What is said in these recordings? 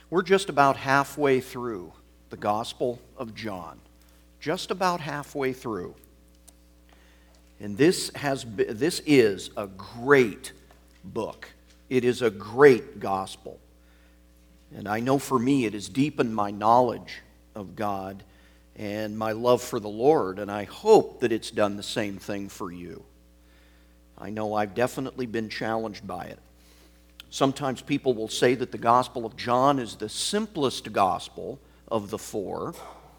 We're just about halfway through the Gospel of John. Just about halfway through. And this is a great book. It is a great gospel. And I know for me it has deepened my knowledge of God and my love for the Lord, and I hope that it's done the same thing for you. I know I've definitely been challenged by it. Sometimes people will say that the Gospel of John is the simplest gospel of the four,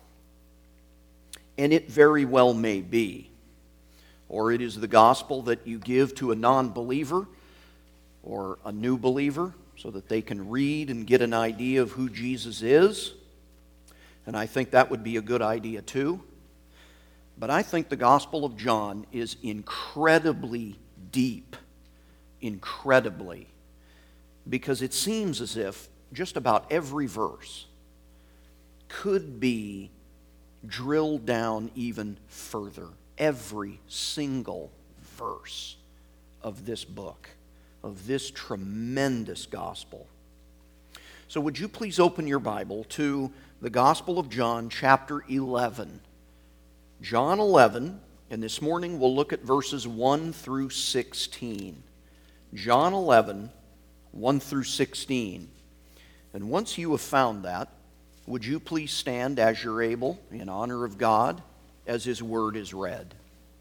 and it very well may be. Or it is the gospel that you give to a non-believer or a new believer so that they can read and get an idea of who Jesus is. And I think that would be a good idea too. But I think the Gospel of John is incredibly deep. Incredibly. Because it seems as if just about every verse could be drilled down even further. Every single verse of this book, of this tremendous gospel. So would you please open your Bible to the Gospel of John, chapter 11. John 11, and this morning we'll look at verses 1 through 16. John 11, 1 through 16. And once you have found that, would you please stand as you're able in honor of God as His Word is read.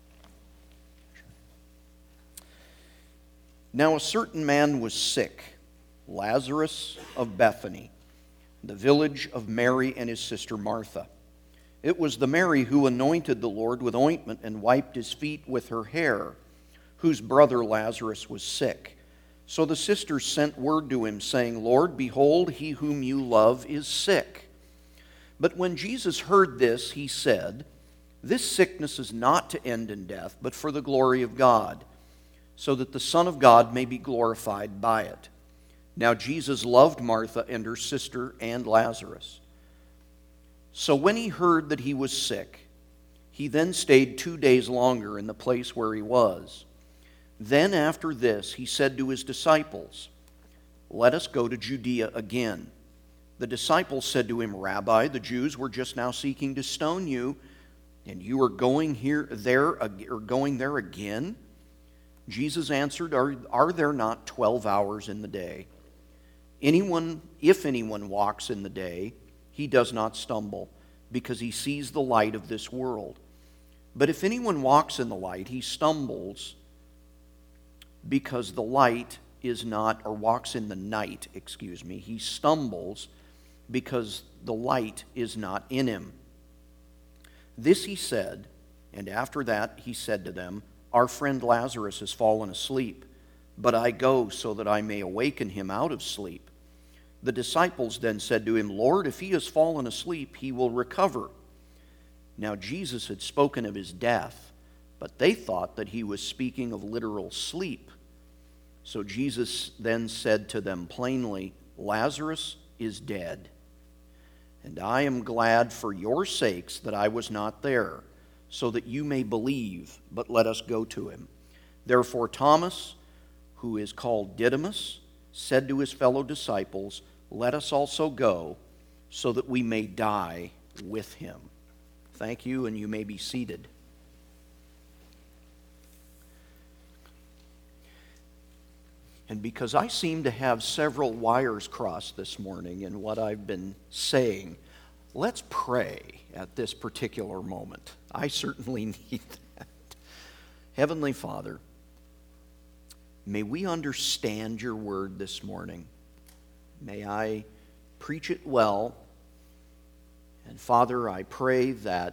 Now a certain man was sick, Lazarus of Bethany, the village of Mary and his sister Martha. It was the Mary who anointed the Lord with ointment and wiped his feet with her hair, whose brother Lazarus was sick. So the sisters sent word to him, saying, Lord, behold, he whom you love is sick. But when Jesus heard this, he said, This sickness is not to end in death, but for the glory of God, so that the Son of God may be glorified by it. Now Jesus loved Martha and her sister and Lazarus. So when he heard that he was sick, he then stayed 2 days longer in the place where he was. Then after this he said to his disciples, Let us go to Judea again. The disciples said to him, Rabbi, the Jews were just now seeking to stone you, and you are going there again? Jesus answered, Are there not 12 hours in the day? If anyone walks in the day, he does not stumble, because he sees the light of this world. But if anyone walks in the light, he stumbles, because the light is not, or walks in the night, he stumbles because the light is not in him. This he said, and after that he said to them, Our friend Lazarus has fallen asleep, but I go so that I may awaken him out of sleep. The disciples then said to him, Lord, if he has fallen asleep, he will recover. Now Jesus had spoken of his death, but they thought that he was speaking of literal sleep. So Jesus then said to them plainly, Lazarus is dead, and I am glad for your sakes that I was not there, so that you may believe, but let us go to him. Therefore Thomas, who is called Didymus, said to his fellow disciples, Let us also go, so that we may die with him. Thank you, and you may be seated. And because I seem to have several wires crossed this morning in what I've been saying, let's pray at this particular moment. I certainly need that. Heavenly Father, may we understand your word this morning. May I preach it well. And Father, I pray that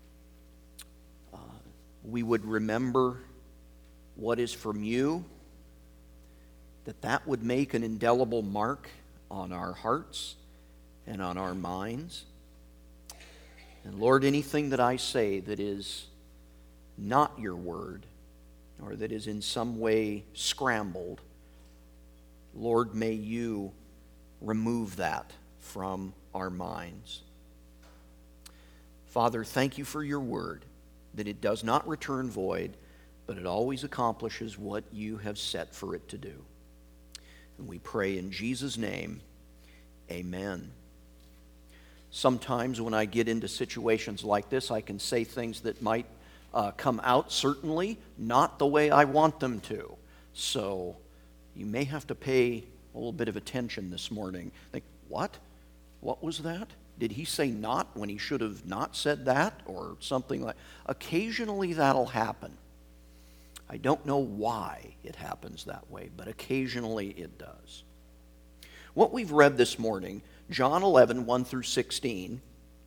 we would remember what is from you, that would make an indelible mark on our hearts and on our minds. And Lord, anything that I say that is not your word, or that is in some way scrambled, Lord, may you remove that from our minds. Father, thank you for your word, that it does not return void, but it always accomplishes what you have set for it to do. And we pray in Jesus' name, Amen. Sometimes when I get into situations like this, I can say things that might come out certainly not the way I want them to. So you may have to pay a little bit of attention this morning. Think, what? What was that? Did he say not when he should have not said that? Or something like that. Occasionally that'll happen. I don't know why it happens that way, but occasionally it does. What we've read this morning, John 11, 1 through 16,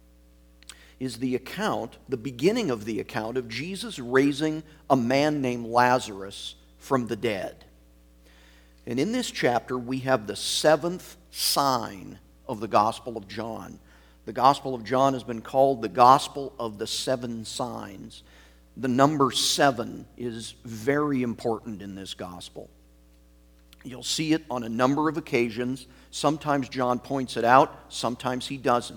is the account, the beginning of the account of Jesus raising a man named Lazarus from the dead. And in this chapter, we have the seventh sign of the Gospel of John. The Gospel of John has been called the Gospel of the Seven Signs. The number 7 is very important in this Gospel. You'll see it on a number of occasions. Sometimes John points it out, sometimes he doesn't.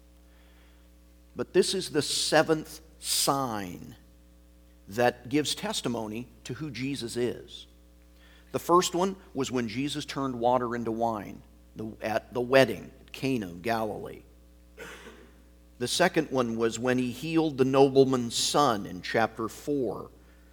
But this is the 7th sign that gives testimony to who Jesus is. The first one was when Jesus turned water into wine at the wedding at Cana of Galilee. The second one was when he healed the nobleman's son in chapter 4.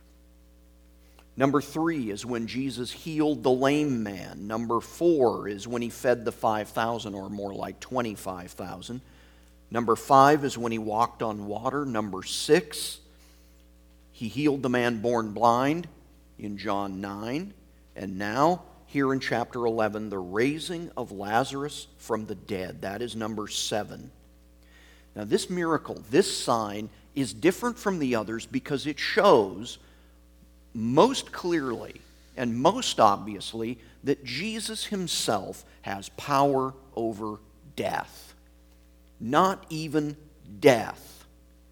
Number 3 is when Jesus healed the lame man. Number 4 is when he fed the 5,000, or more like 25,000. Number 5 is when he walked on water. Number 6, he healed the man born blind in John 9. And now, here in chapter 11, the raising of Lazarus from the dead. That is number 7. Now this miracle, this sign, is different from the others because it shows most clearly and most obviously that Jesus himself has power over death. Not even death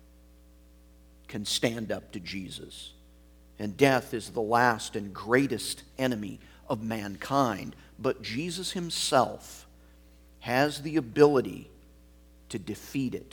can stand up to Jesus. And death is the last and greatest enemy of mankind. But Jesus himself has the ability to defeat it.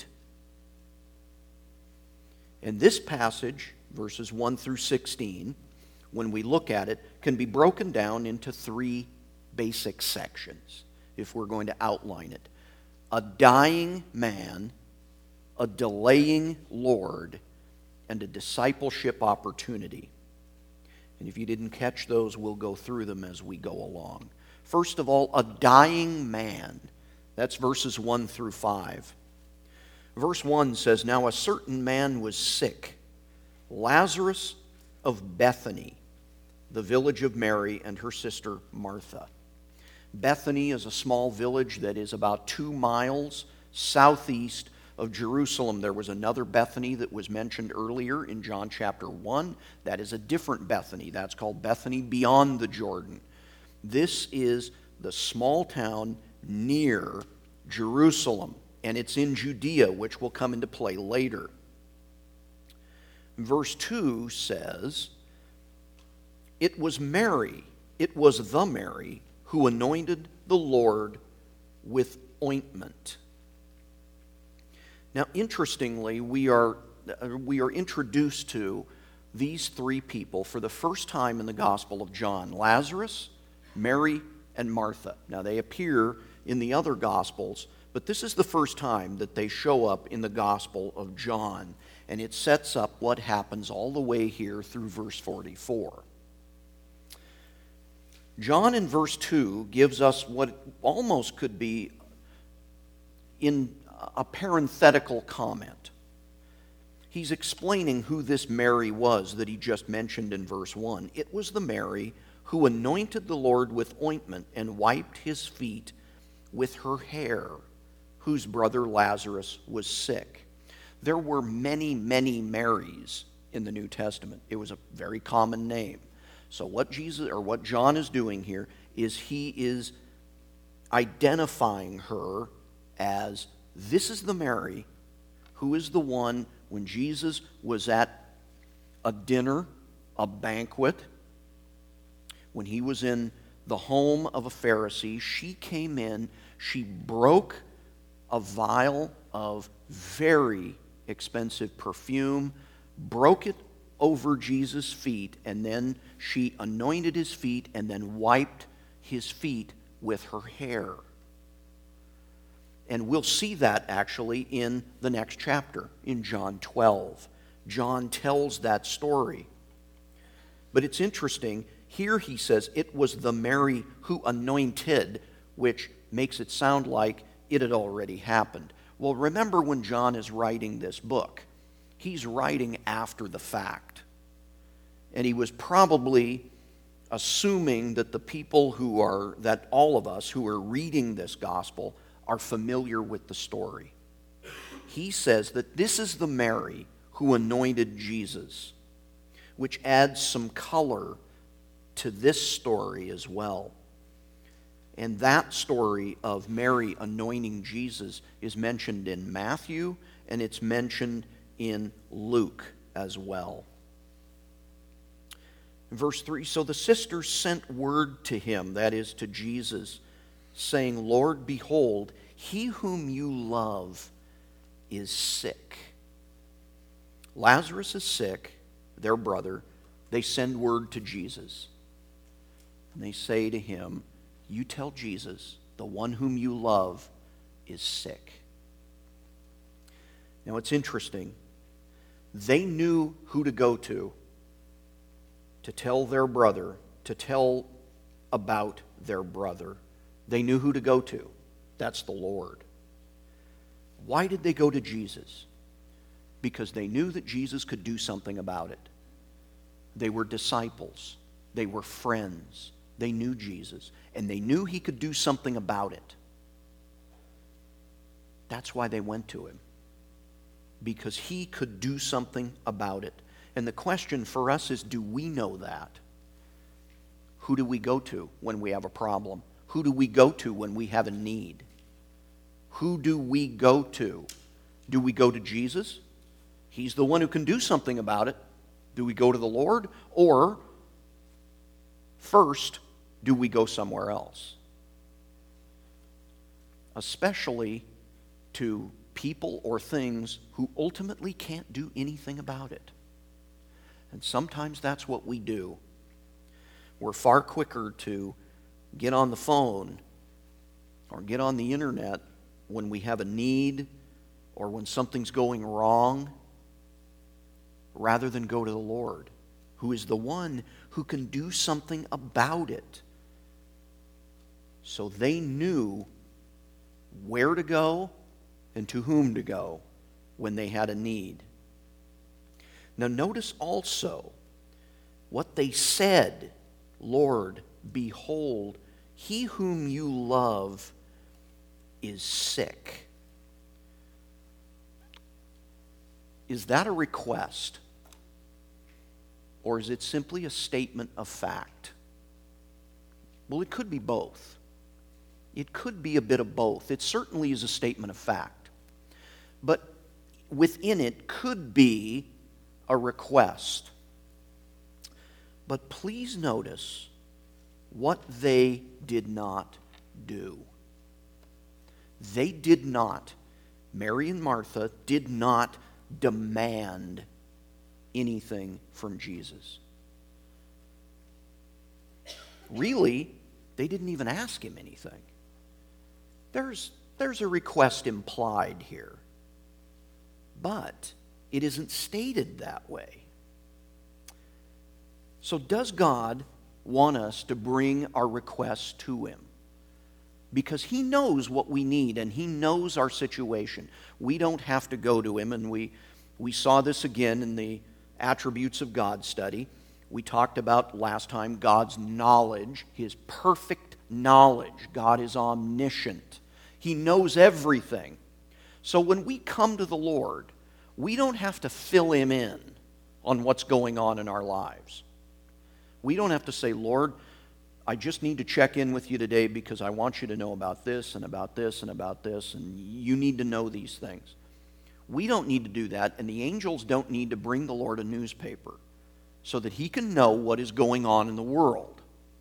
And this passage, verses 1 through 16, when we look at it, can be broken down into 3 basic sections, if we're going to outline it. A dying man, a delaying Lord, and a discipleship opportunity. And if you didn't catch those, we'll go through them as we go along. First of all, a dying man. That's verses 1 through 5. Verse 1 says, "Now a certain man was sick, Lazarus of Bethany, the village of Mary and her sister Martha." Bethany is a small village that is about 2 miles southeast of Jerusalem. There was another Bethany that was mentioned earlier in John chapter 1. That is a different Bethany. That's called Bethany beyond the Jordan. This is the small town near Jerusalem, and it's in Judea, which will come into play later. Verse 2 says, "It was Mary, it was the Mary, who anointed the Lord with ointment." Now, interestingly, we are introduced to these 3 people for the first time in the Gospel of John: Lazarus, Mary, and Martha. Now, they appear in the other Gospels, but this is the first time that they show up in the Gospel of John, and it sets up what happens all the way here through verse 44. John in verse 2 gives us what almost could be in a parenthetical comment. He's explaining who this Mary was that he just mentioned in verse 1. It was the Mary who anointed the Lord with ointment and wiped his feet with her hair, whose brother Lazarus was sick. There were many, many Marys in the New Testament. It was a very common name. So what John is doing here is he is identifying her as, this is the Mary who is the one when Jesus was at a dinner, a banquet, when he was in the home of a Pharisee. She came in, she broke a vial of very expensive perfume, broke it over Jesus' feet, and then she anointed his feet and then wiped his feet with her hair. And we'll see that actually in the next chapter, in John 12. John tells that story. But it's interesting, here he says it was the Mary who anointed, which makes it sound like it had already happened. Well, remember when John is writing this book, he's writing after the fact. And he was probably assuming that that all of us who are reading this gospel are familiar with the story. He says that this is the Mary who anointed Jesus, which adds some color to this story as well. And that story of Mary anointing Jesus is mentioned in Matthew, and it's mentioned in Luke as well. Verse 3, so the sisters sent word to him, that is to Jesus, saying, Lord, behold, he whom you love is sick. Lazarus is sick, their brother. They send word to Jesus. And they say to him, you tell Jesus, the one whom you love is sick. Now it's interesting. They knew who to go to tell their brother, to tell about their brother. They knew who to go to. That's the Lord. Why did they go to Jesus? Because they knew that Jesus could do something about it. They were disciples. They were friends. They knew Jesus. And they knew he could do something about it. That's why they went to him. Because he could do something about it. And the question for us is, do we know that? Who do we go to when we have a problem? Who do we go to when we have a need? Who do we go to? Do we go to Jesus? He's the one who can do something about it. Do we go to the Lord? Or, first, do we go somewhere else? Especially to people or things who ultimately can't do anything about it. And sometimes that's what we do. We're far quicker to get on the phone or get on the internet when we have a need or when something's going wrong, rather than go to the Lord, who is the one who can do something about it. So they knew where to go and to whom to go when they had a need. Now notice also what they said. Lord, behold, he whom you love is sick. Is that a request? Or is it simply a statement of fact? Well, it could be both. It could be a bit of both. It certainly is a statement of fact. But within it could be a request. But please notice what they did not do. They did not, Mary and Martha did not demand anything from Jesus. Really, they didn't even ask him anything. There's a request implied here, but it isn't stated that way. So does God want us to bring our requests to him? Because he knows what we need and he knows our situation. We don't have to go to him, and we saw this again in the Attributes of God study. We talked about last time God's knowledge, his perfect knowledge. God is omniscient. He knows everything. So when we come to the Lord, we don't have to fill him in on what's going on in our lives. We don't have to say, Lord, I just need to check in with you today because I want you to know about this and about this and about this, and you need to know these things. We don't need to do that, and the angels don't need to bring the Lord a newspaper so that he can know what is going on in the world.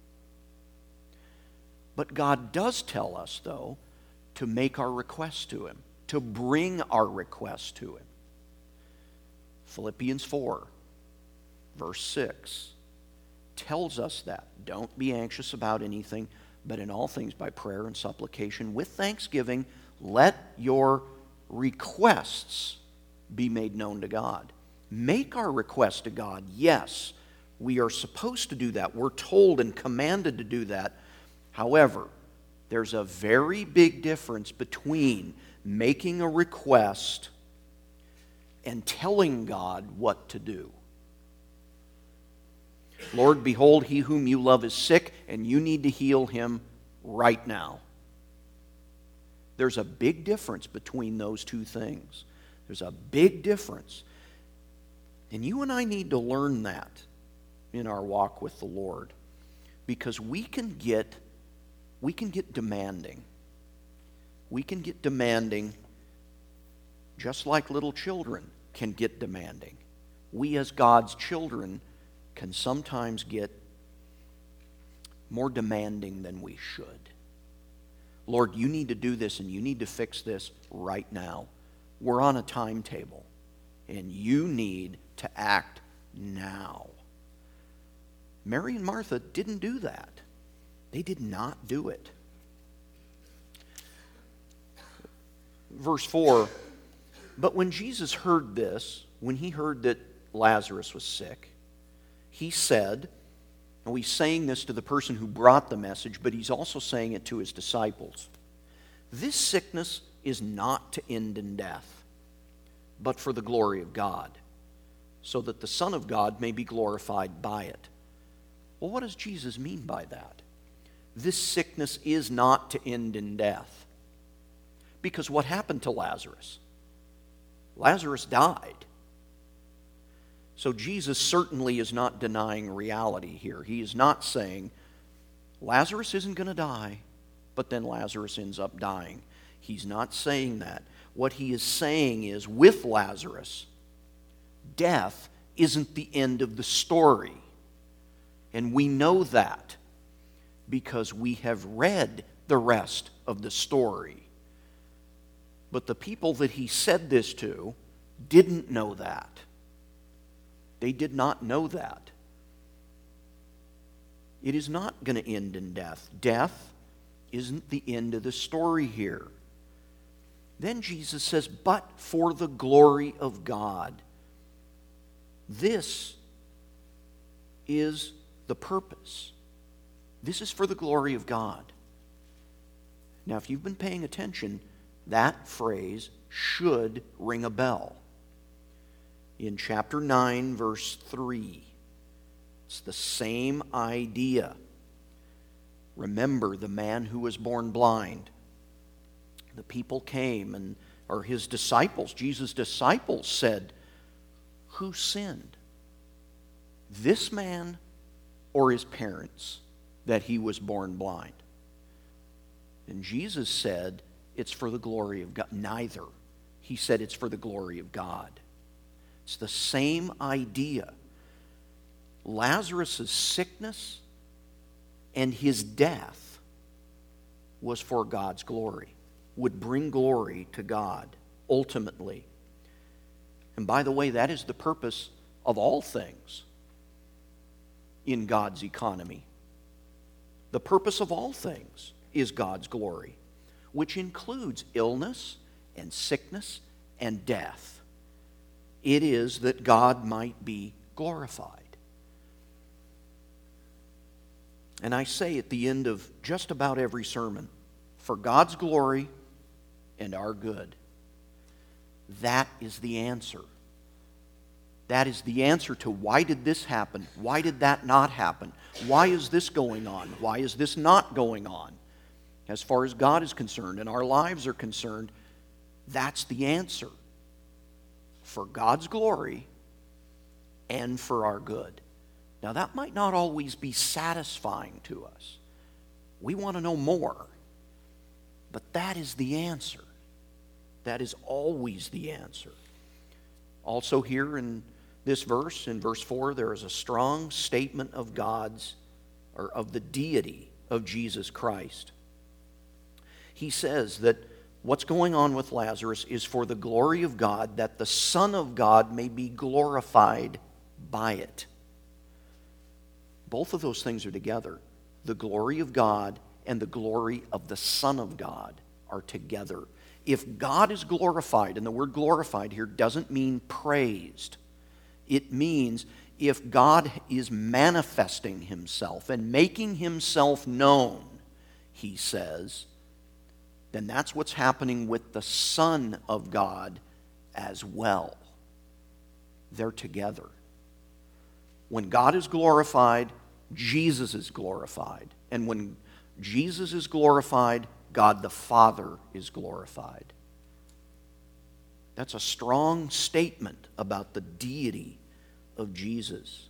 But God does tell us, though, to make our requests to him, to bring our requests to him. Philippians 4, verse 6, tells us that. Don't be anxious about anything, but in all things by prayer and supplication with thanksgiving, let your requests be made known to God. Make our request to God. Yes, we are supposed to do that. We're told and commanded to do that. However, there's a very big difference between making a request and telling God what to do. Lord, behold, he whom you love is sick, and you need to heal him right now. There's a big difference between those two things. There's a big difference. And you and I need to learn that in our walk with the Lord, because we can get demanding. We can get demanding just like little children can get demanding. We as God's children can sometimes get more demanding than we should. Lord, you need to do this and you need to fix this right now. We're on a timetable and you need to act now. Mary and Martha didn't do that. They did not do it. Verse 4, but when Jesus heard this, when he heard that Lazarus was sick, he said, and he's saying this to the person who brought the message, but he's also saying it to his disciples. This sickness is not to end in death, but for the glory of God, so that the Son of God may be glorified by it. Well, what does Jesus mean by that? This sickness is not to end in death. Because what happened to Lazarus? Lazarus died. So Jesus certainly is not denying reality here. He is not saying, Lazarus isn't going to die, but then Lazarus ends up dying. He's not saying that. What he is saying is, with Lazarus, death isn't the end of the story. And we know that because we have read the rest of the story. But the people that he said this to didn't know that. They did not know that. It is not going to end in death. Death isn't the end of the story here. Then Jesus says, but for the glory of God. This is the purpose. This is for the glory of God. Now, if you've been paying attention, that phrase should ring a bell. In chapter 9, verse 3, it's the same idea. Remember the man who was born blind. The people came, or his disciples, Jesus' disciples said, who sinned? This man or his parents that he was born blind? And Jesus said, it's for the glory of God. Neither. He said it's for the glory of God. It's the same idea. Lazarus' sickness and his death was for God's glory, would bring glory to God ultimately. And by the way, that is the purpose of all things in God's economy. The purpose of all things is God's glory, which includes illness and sickness and death. It is that God might be glorified. And I say at the end of just about every sermon, for God's glory and our good. That is the answer. That is the answer to why did this happen? Why did that not happen? Why is this going on? Why is this not going on? As far as God is concerned and our lives are concerned, that's the answer. For God's glory and for our good. Now that might not always be satisfying to us. We want to know more. But that is the answer. That is always the answer. Also here in this verse, in verse 4, there is a strong statement of of the deity of Jesus Christ. He says that what's going on with Lazarus is for the glory of God, that the Son of God may be glorified by it. Both of those things are together. The glory of God and the glory of the Son of God. are together. If God is glorified, and the word glorified here doesn't mean praised, it means if God is manifesting himself and making himself known, he says, then that's what's happening with the Son of God as well. They're together. When God is glorified, Jesus is glorified. And when Jesus is glorified, God the Father is glorified. That's a strong statement about the deity of Jesus.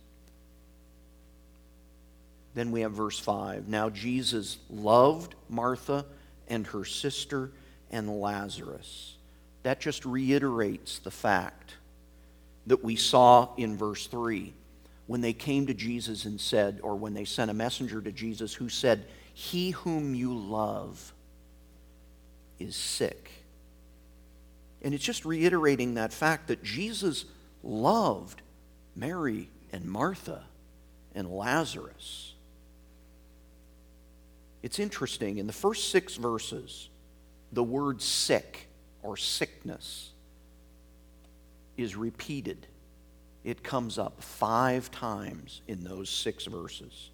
Then we have verse 5. Now Jesus loved Martha and her sister and Lazarus. That just reiterates the fact that we saw in verse 3 when they came to Jesus and said, or when they sent a messenger to Jesus who said, "He whom you love is sick." And it's just reiterating that fact that Jesus loved Mary and Martha and Lazarus. It's interesting, in the first 6 verses, the word sick or sickness is repeated. It comes up 5 times in those 6 verses.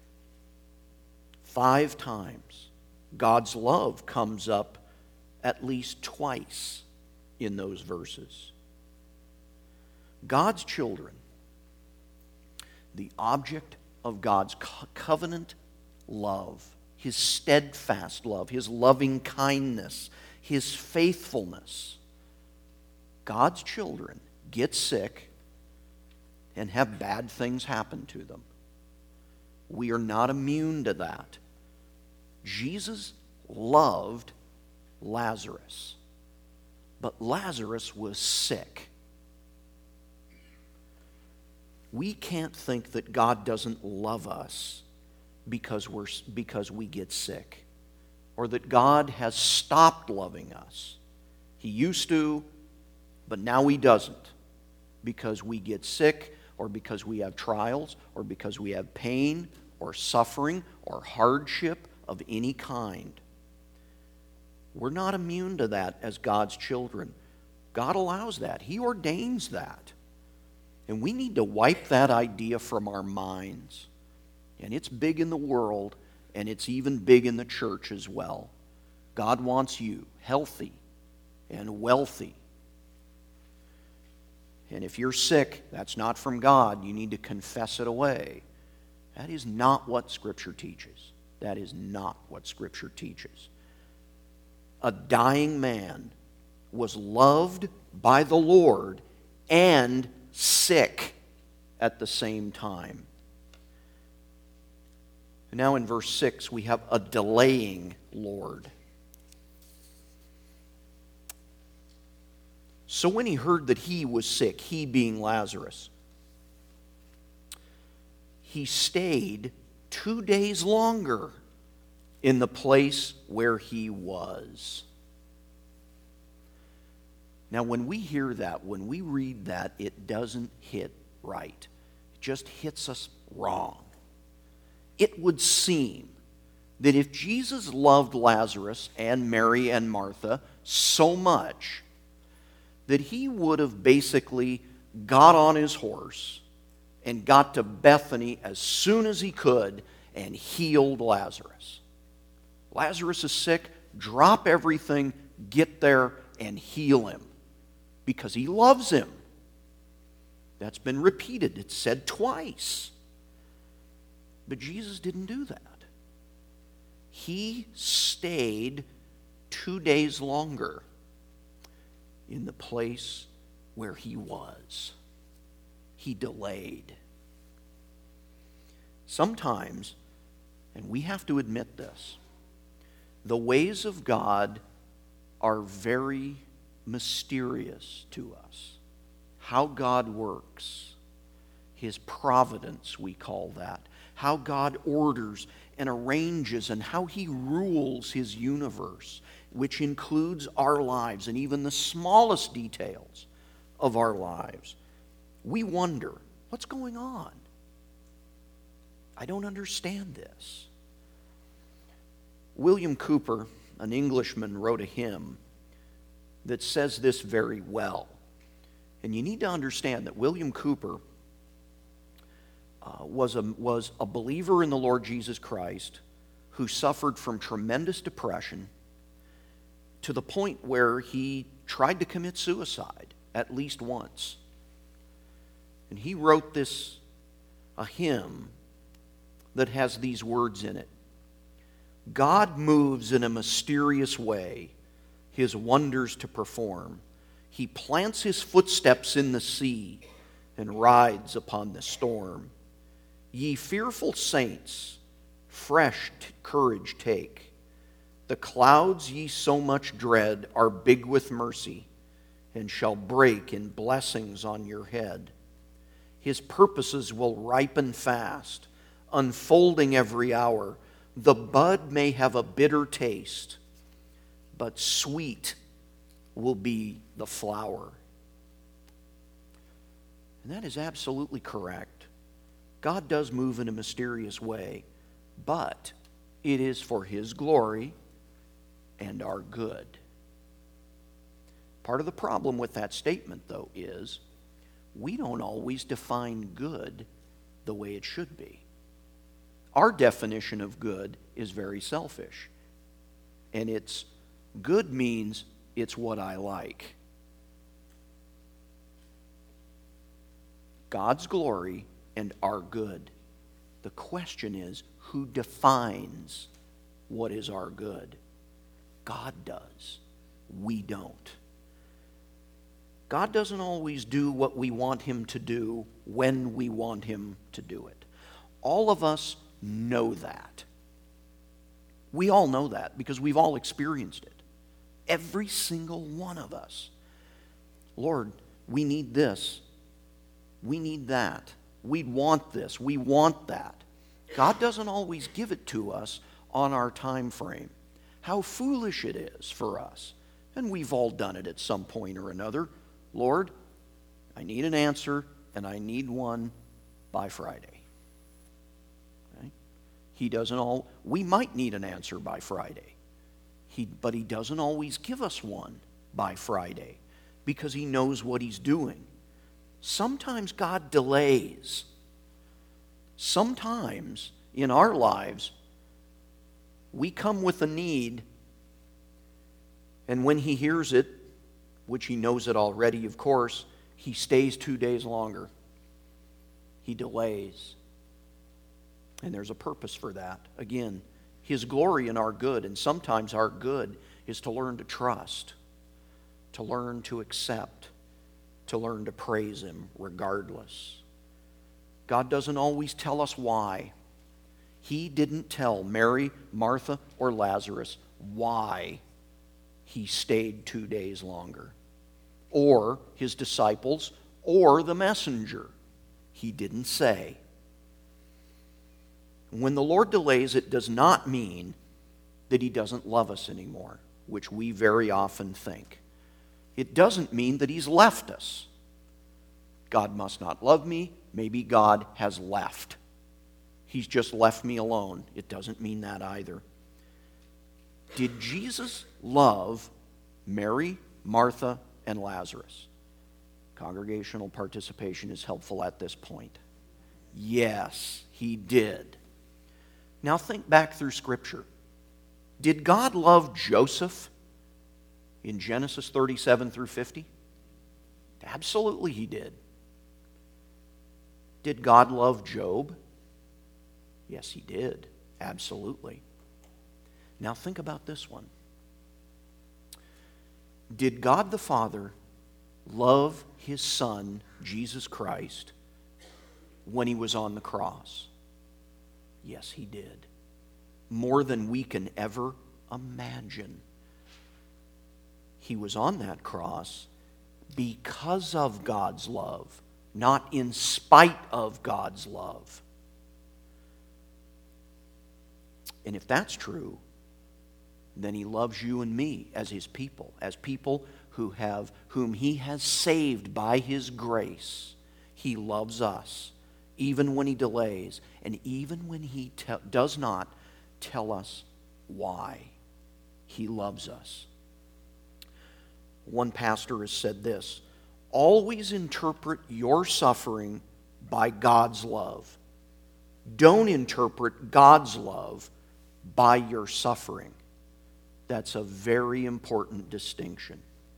5 times. God's love comes up at least twice in those verses. God's children, the object of God's covenant love, his steadfast love, his loving kindness, his faithfulness. God's children get sick and have bad things happen to them. We are not immune to that. Jesus loved Lazarus, but Lazarus was sick. We can't think that God doesn't love us because we get sick, or that God has stopped loving us. He used to, but now he doesn't, because we get sick, or because we have trials, or because we have pain, or suffering, or hardship of any kind. We're not immune to that as God's children. God allows that. He ordains that. And we need to wipe that idea from our minds. And it's big in the world, and it's even big in the church as well. God wants you healthy and wealthy. And if you're sick, that's not from God. You need to confess it away. That is not what Scripture teaches. That is not what Scripture teaches. A dying man was loved by the Lord and sick at the same time. And now in verse 6, we have a delaying Lord. So when he heard that he was sick, he being Lazarus, he stayed 2 days longer in the place where he was. Now, when we hear that, when we read that, it doesn't hit right. It just hits us wrong. It would seem that if Jesus loved Lazarus and Mary and Martha so much, that he would have basically got on his horse and got to Bethany as soon as he could and healed Lazarus. Lazarus is sick, drop everything, get there and heal him, because he loves him. That's been repeated. It's said twice. But Jesus didn't do that. He stayed 2 days longer in the place where he was. He delayed. Sometimes, and we have to admit this, the ways of God are very mysterious to us. How God works, his providence, we call that. How God orders and arranges and how he rules his universe, which includes our lives and even the smallest details of our lives. We wonder, what's going on? I don't understand this. William Cooper, an Englishman, wrote a hymn that says this very well. And you need to understand that William Cooper was a believer in the Lord Jesus Christ who suffered from tremendous depression to the point where he tried to commit suicide at least once. And he wrote a hymn that has these words in it. God moves in a mysterious way, his wonders to perform. He plants his footsteps in the sea and rides upon the storm. Ye fearful saints, fresh courage take. The clouds ye so much dread are big with mercy, and shall break in blessings on your head. His purposes will ripen fast, unfolding every hour. The bud may have a bitter taste, but sweet will be the flower. And that is absolutely correct. God does move in a mysterious way, but it is for His glory and our good. Part of the problem with that statement, though, is we don't always define good the way it should be. Our definition of good is very selfish. And it's good means it's what I like. God's glory and our good. The question is, who defines what is our good? God does. We don't. God doesn't always do what we want Him to do when we want Him to do it. All of us know that. We all know that because we've all experienced it. Every single one of us. Lord, we need this. We need that. We want this. We want that. God doesn't always give it to us on our time frame. How foolish it is for us. And we've all done it at some point or another. Lord, I need an answer, and I need one by Friday. Okay? We might need an answer by Friday. But He doesn't always give us one by Friday because He knows what He's doing. Sometimes God delays. Sometimes in our lives, we come with a need, and when He hears it, which He knows it already, of course, He stays 2 days longer. He delays. And there's a purpose for that. Again, His glory and our good, and sometimes our good is to learn to trust, to learn to accept, to learn to praise Him regardless. God doesn't always tell us why. He didn't tell Mary, Martha, or Lazarus why He stayed 2 days longer, or His disciples, or the messenger. He didn't say. When the Lord delays, it does not mean that He doesn't love us anymore, which we very often think. It doesn't mean that He's left us. God must not love me. Maybe God has left. He's just left me alone. It doesn't mean that either. Did Jesus love Mary, Martha, and Lazarus? Congregational participation is helpful at this point. Yes, He did. Now think back through Scripture. Did God love Joseph in Genesis 37 through 50? Absolutely He did. Did God love Job? Yes, He did. Absolutely. Now think about this one. Did God the Father love His Son, Jesus Christ, when He was on the cross? Yes, He did. More than we can ever imagine. He was on that cross because of God's love, not in spite of God's love. And if that's true, then He loves you and me as His people, as people whom He has saved by His grace. He loves us, even when He delays, and even when He does not tell us why. He loves us. One pastor has said this: always interpret your suffering by God's love. Don't interpret God's love by your suffering. That's a very important distinction.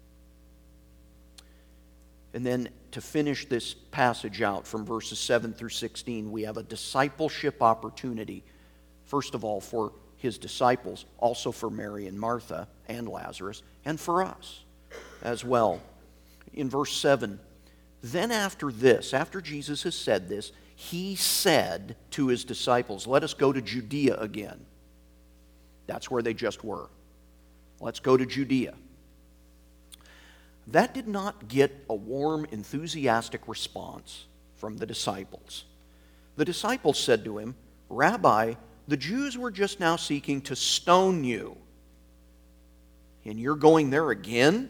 And then to finish this passage out from verses 7 through 16, we have a discipleship opportunity, first of all for his disciples, also for Mary and Martha and Lazarus, and for us as well. In verse 7, then after this, after Jesus has said this, he said to his disciples, let us go to Judea again. That's where they just were. Let's go to Judea. That did not get a warm, enthusiastic response from the disciples. The disciples said to him, Rabbi, the Jews were just now seeking to stone you, and you're going there again?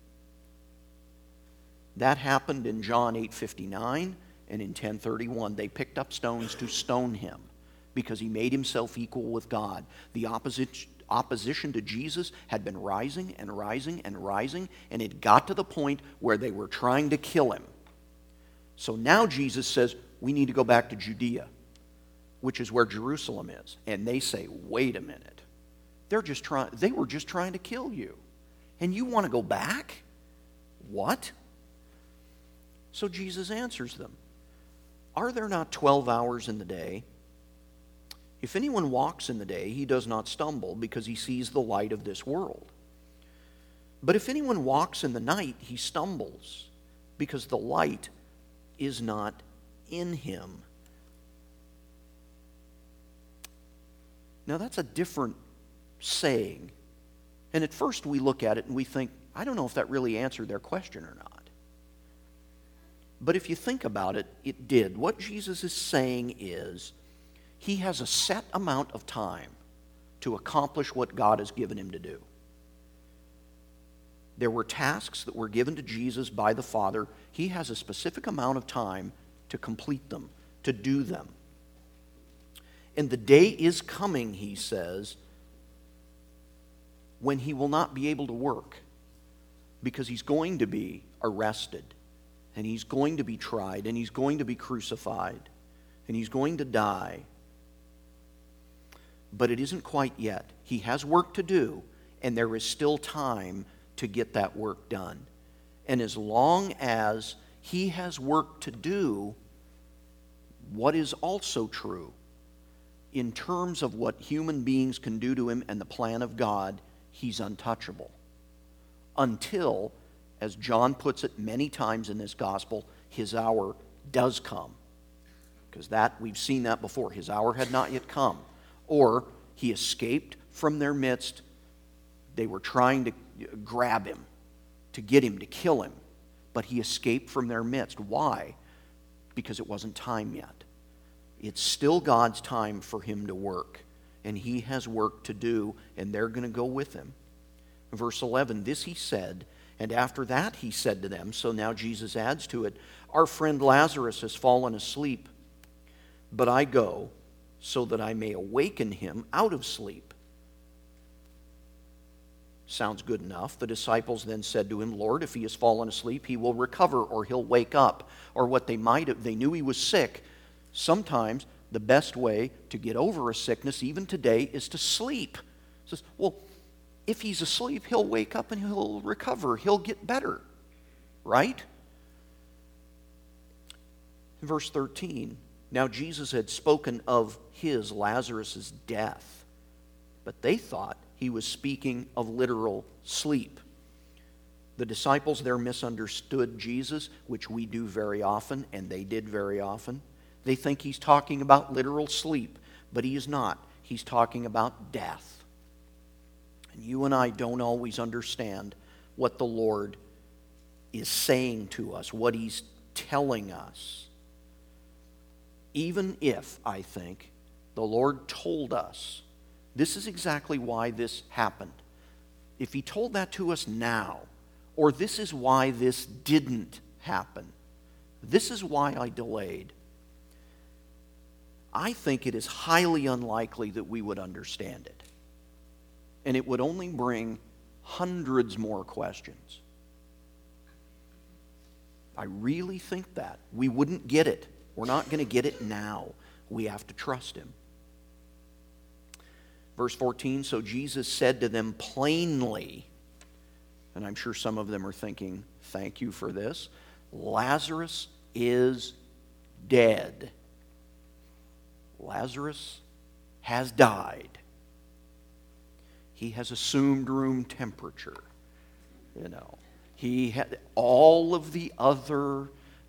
That happened in John 8:59 and in 10:31. They picked up stones to stone him because he made himself equal with God. The opposition to Jesus had been rising and rising and rising, and it got to the point where they were trying to kill him. So now Jesus says, we need to go back to Judea, which is where Jerusalem is. And they say, wait a minute. They were just trying to kill you. And you want to go back? What? So Jesus answers them, are there not 12 hours in the day? If anyone walks in the day, he does not stumble because he sees the light of this world. But if anyone walks in the night, he stumbles because the light is not in him. Now that's a different saying. And at first we look at it and we think, I don't know if that really answered their question or not. But if you think about it, it did. What Jesus is saying is, he has a set amount of time to accomplish what God has given him to do. There were tasks that were given to Jesus by the Father. He has a specific amount of time to complete them, to do them. And the day is coming, he says, when he will not be able to work because he's going to be arrested and he's going to be tried and he's going to be crucified and he's going to die. But it isn't quite yet. He has work to do, and there is still time to get that work done. And as long as he has work to do, what is also true in terms of what human beings can do to him and the plan of God, he's untouchable. Until, as John puts it many times in this gospel, his hour does come. Because we've seen that before. His hour had not yet come. Or he escaped from their midst. They were trying to grab him, to get him, to kill him. But he escaped from their midst. Why? Because it wasn't time yet. It's still God's time for him to work. And he has work to do, and they're going to go with him. Verse 11, this he said, and after that he said to them, so now Jesus adds to it, our friend Lazarus has fallen asleep, but I go so that I may awaken him out of sleep. Sounds good enough. The disciples then said to him, Lord, if he has fallen asleep, he will recover, or he'll wake up. Or what they might have, they knew he was sick. Sometimes the best way to get over a sickness, even today, is to sleep. It says, well, if he's asleep, he'll wake up and he'll recover. He'll get better. Right? In verse 13, now Jesus had spoken of his, Lazarus' death, but they thought he was speaking of literal sleep. The disciples there misunderstood Jesus, which we do very often, and they did very often. They think he's talking about literal sleep, but he is not. He's talking about death. And you and I don't always understand what the Lord is saying to us, what he's telling us. Even if, I think, the Lord told us, this is exactly why this happened. If he told that to us now, or this is why this didn't happen, this is why I delayed, I think it is highly unlikely that we would understand it. and it would only bring hundreds more questions. I really think that. We wouldn't get it. We're not going to get it now. We have to trust Him. Verse 14, so Jesus said to them plainly, and I'm sure some of them are thinking, thank you for this, Lazarus is dead. Lazarus has died. He has assumed room temperature. He had all of the other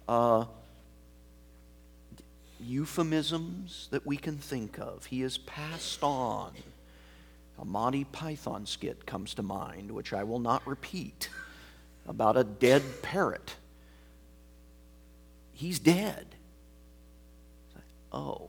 euphemisms that we can think of. He is passed on. A Monty Python skit comes to mind, which I will not repeat, about a dead parrot. He's dead. Oh.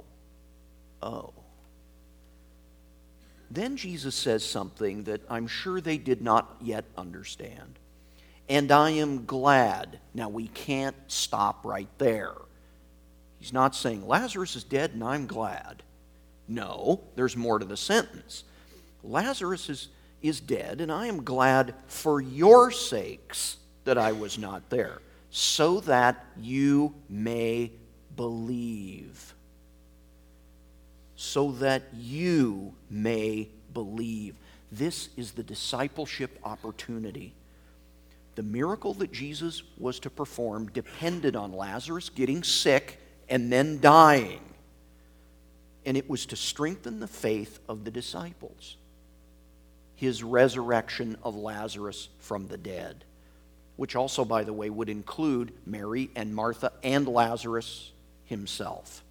Then Jesus says something that I'm sure they did not yet understand. And I am glad. Now we can't stop right there. He's not saying Lazarus is dead and I'm glad. No, there's more to the sentence. Lazarus is dead, and I am glad for your sakes that I was not there, so that you may believe. So that you may believe. This is the discipleship opportunity. The miracle that Jesus was to perform depended on Lazarus getting sick and then dying. And it was to strengthen the faith of the disciples. His resurrection of Lazarus from the dead, which also, by the way, would include Mary and Martha and Lazarus himself.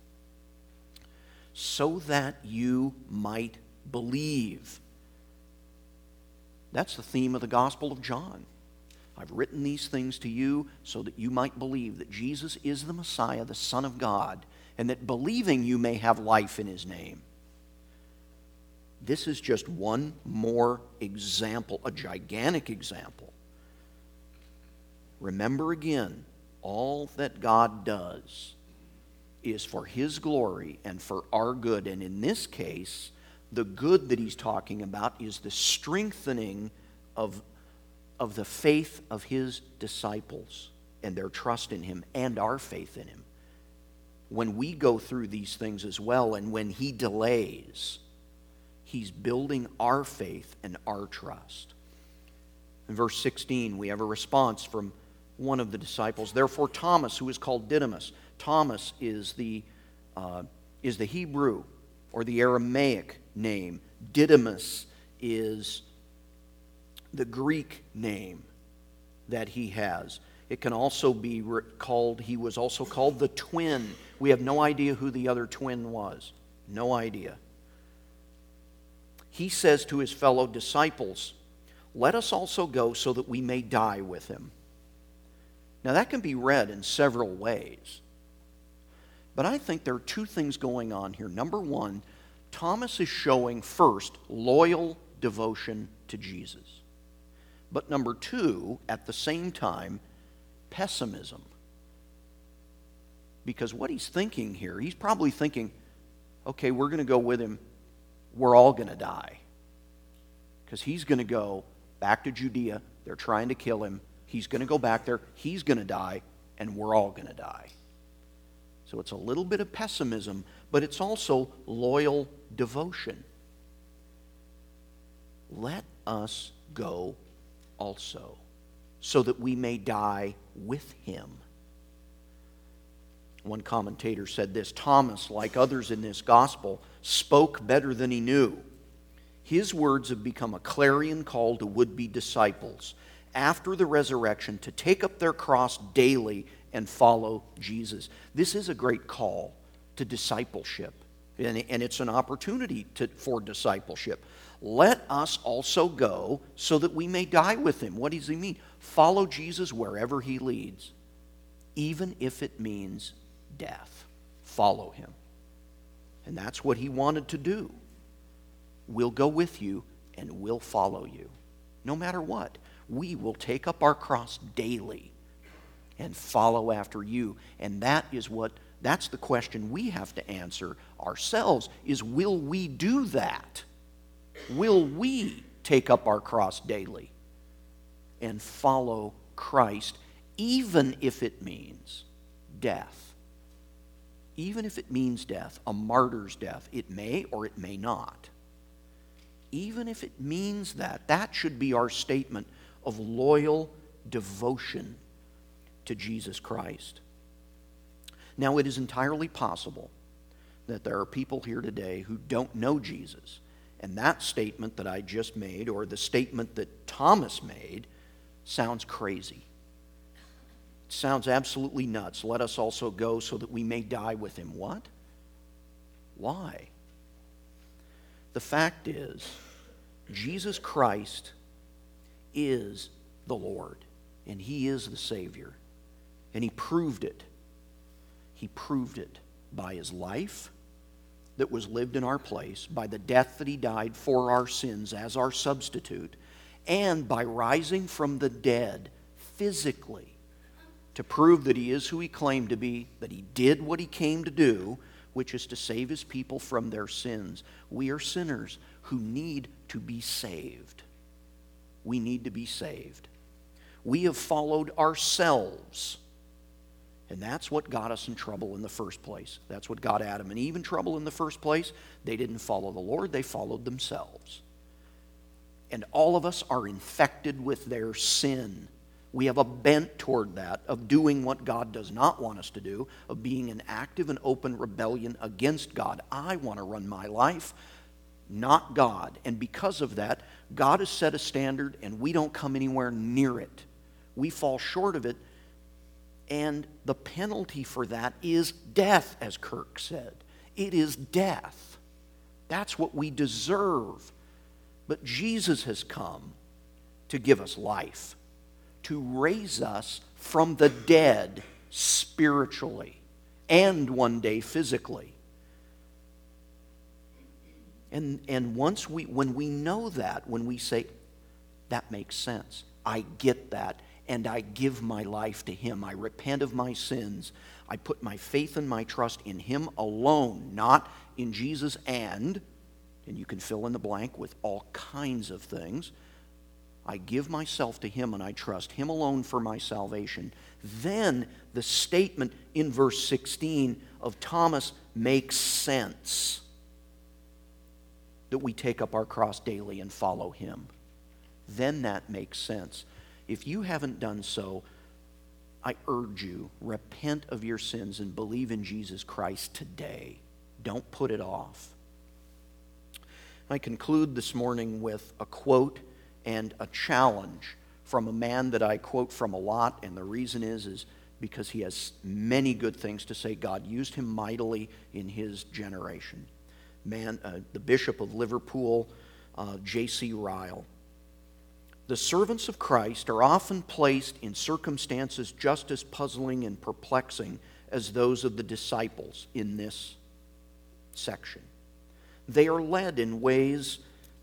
So that you might believe. That's the theme of the Gospel of John. I've written these things to you so that you might believe that Jesus is the Messiah, the Son of God, and that believing you may have life in His name. This is just one more example, a gigantic example. Remember again, all that God does is for His glory and for our good. And in this case, the good that He's talking about is the strengthening of the faith of His disciples and their trust in Him and our faith in Him. When we go through these things as well, and when He delays, He's building our faith and our trust. In verse 16, we have a response from one of the disciples. Therefore Thomas, who is called Didymus. Thomas is the Hebrew or the Aramaic name. Didymus is the Greek name that he has. It can also be called, he was also called the twin. We have no idea who the other twin was. No idea. He says to his fellow disciples, let us also go so that we may die with him. Now that can be read in several ways. But I think there are two things going on here. Number one, Thomas is showing first loyal devotion to Jesus. But number two, at the same time, pessimism. Because what he's thinking here, he's probably thinking, okay, we're going to go with him. We're all going to die. Because he's going to go back to Judea. They're trying to kill him. He's going to go back there. He's going to die. And we're all going to die. So it's a little bit of pessimism, but it's also loyal devotion. Let us go also, so that we may die with him. One commentator said this, Thomas, like others in this gospel, spoke better than he knew. His words have become a clarion call to would-be disciples after the resurrection to take up their cross daily and follow Jesus. This is a great call to discipleship, and it's an opportunity for discipleship. Let us also go so that we may die with him. What does he mean? Follow Jesus wherever he leads, even if it means death. Follow him. And that's what he wanted to do. We'll go with you and we'll follow you. No matter what, we will take up our cross daily and follow after you. And that's the question we have to answer ourselves, is will we do that? Will we take up our cross daily and follow Christ, even if it means death. Even if it means death, a martyr's death. It may or it may not. Even if it means that, that should be our statement of loyal devotion to Jesus Christ. Now, it is entirely possible that there are people here today who don't know Jesus, and that statement that I just made, or the statement that Thomas made, sounds crazy. It sounds absolutely nuts. Let us also go so that we may die with him. What? Why? The fact is, Jesus Christ is the Lord, and he is the Savior, and he proved it. He proved it by his life that was lived in our place, by the death that he died for our sins as our substitute, and by rising from the dead physically to prove that he is who he claimed to be, that he did what he came to do, which is to save his people from their sins. We are sinners who need to be saved. We need to be saved. We have followed ourselves. And that's what got us in trouble in the first place. That's what got Adam and Eve in trouble in the first place. They didn't follow the Lord, they followed themselves. And all of us are infected with their sin. We have a bent toward that, of doing what God does not want us to do, of being in active and open rebellion against God. I want to run my life, not God. And because of that, God has set a standard and we don't come anywhere near it. We fall short of it, and the penalty for that is death, as Kirk said. It is death. That's what we deserve. But Jesus has come to give us life, to raise us from the dead spiritually and one day physically. And when we know that, when we say, that makes sense, I get that, and I give my life to him, I repent of my sins, I put my faith and my trust in him alone, not in Jesus and you can fill in the blank with all kinds of things. I give myself to him and I trust him alone for my salvation. Then the statement in verse 16 of Thomas makes sense, that we take up our cross daily and follow him. Then that makes sense. If you haven't done so, I urge you, repent of your sins and believe in Jesus Christ today. Don't put it off. I conclude this morning with a quote and a challenge from a man that I quote from a lot, and the reason is because he has many good things to say. God used him mightily in his generation. The Bishop of Liverpool, J.C. Ryle. The servants of Christ are often placed in circumstances just as puzzling and perplexing as those of the disciples in this section. They are led in ways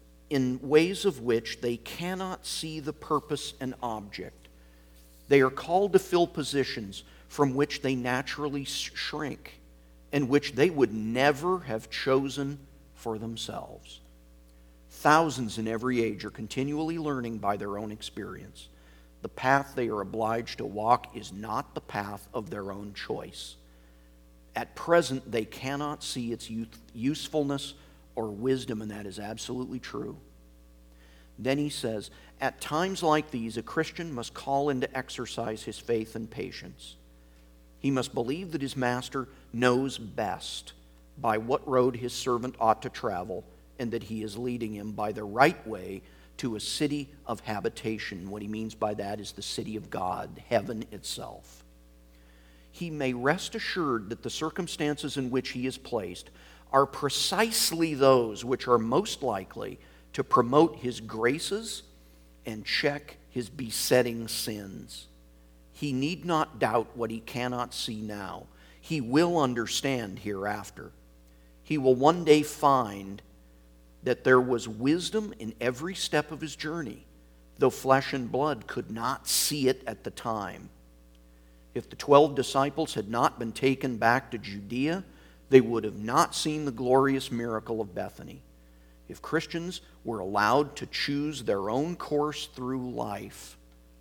of which they cannot see the purpose and object. They are called to fill positions from which they naturally shrink and which they would never have chosen for themselves. Thousands in every age are continually learning by their own experience. The path they are obliged to walk is not the path of their own choice. At present, they cannot see its usefulness or wisdom, and that is absolutely true. Then he says, at times like these, a Christian must call into exercise his faith and patience. He must believe that his master knows best by what road his servant ought to travel, and that he is leading him by the right way to a city of habitation. What he means by that is the city of God, heaven itself. He may rest assured that the circumstances in which he is placed are precisely those which are most likely to promote his graces and check his besetting sins. He need not doubt what he cannot see now. He will understand hereafter. He will one day find that there was wisdom in every step of his journey, though flesh and blood could not see it at the time. If the 12 disciples had not been taken back to Judea, they would have not seen the glorious miracle of Bethany. if Christians were allowed to choose their own course through life,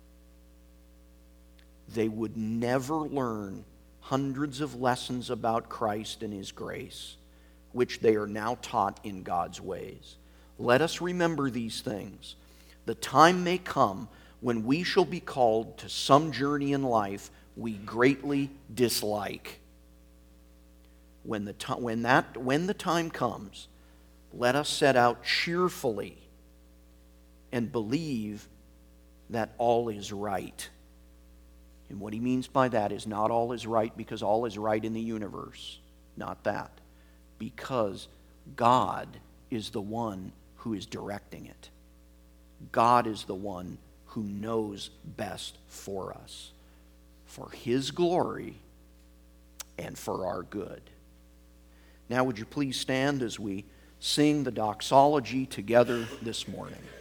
they would never learn hundreds of lessons about Christ and His grace, which they are now taught in God's ways. Let us remember these things. The time may come when we shall be called to some journey in life we greatly dislike. When the time comes, let us set out cheerfully and believe that all is right. And what he means by that is not all is right because all is right in the universe. Not that. Because God is the one who is directing it. God is the one who knows best for us, for His glory and for our good. Now would you please stand as we sing the doxology together this morning.